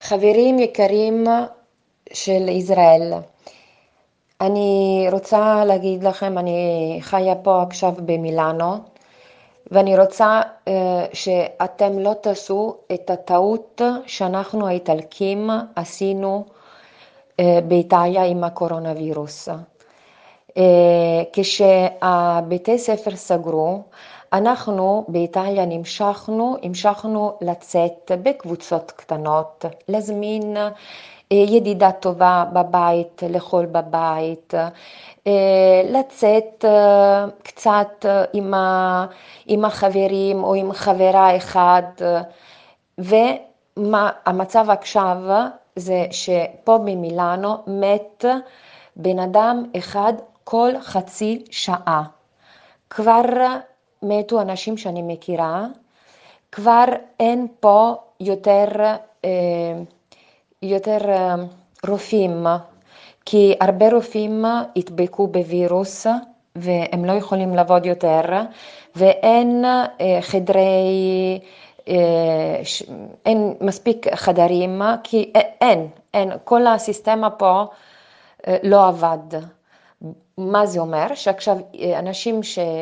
חברים יקרים של ישראל, אני רוצה להגיד לכם, אני חיה פה עכשיו במילאנו, ואני רוצה שאתם לא תעשו את הטעות שאנחנו האיטלקים עשינו באיטליה עם הקורונה וירוס. כשהבתי ספר סגרו, אנחנו באיטליה המשכנו לצאת בקבוצות קטנות, להזמין ידידה טובה בבית, לאכול בבית, לצאת קצת עם החברים או עם חברה אחד, והמצב עכשיו זה שפה במילאנו מת בן אדם אחד כל חצי שעה. כבר מתו אנשים שאני מכירה, כבר אין פה יותר רופאים, כי הרבה רופאים התבקעו בווירוס והם לא יכולים לעבוד יותר, ואין אין מספיק חדרים, כי אין, כל הסיסטמה פה לא עבד. מה זה אומר? שעכשיו אנשים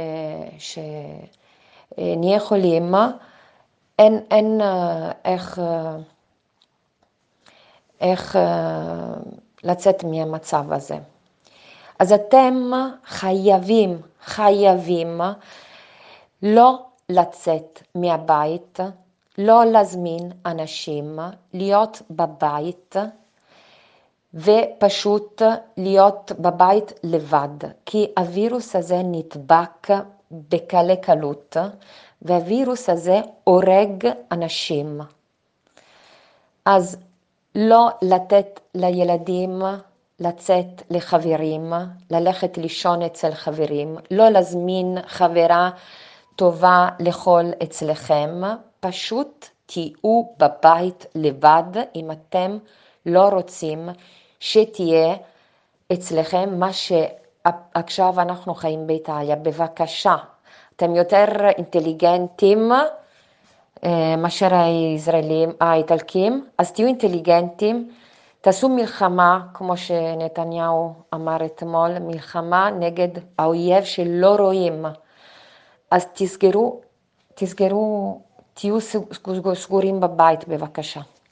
שנהיה חולים, אין איך לצאת מהמצב הזה. אז אתם חייבים לא לצאת מהבית, לא להזמין אנשים, להיות בבית, ופשוט להיות בבית לבד, כי הווירוס הזה נדבק בקלי קלות, והווירוס הזה הורג אנשים. אז לא לתת לילדים לצאת לחברים, ללכת לישון אצל חברים, לא להזמין חברה טובה לאכול אצלכם, פשוט תהיו בבית לבד אם אתם לא רוצים שתהיה אצלכם מה שעכשיו אנחנו חיים באיטליה. בבקשה, אתם יותר אינטליגנטים מאשר האיטלקים, אז תהיו אינטליגנטים, תעשו מלחמה, כמו שנתניהו אמר אתמול, מלחמה נגד האויב שלא רואים. אז תסגרו, תהיו סגורים בבית בבקשה.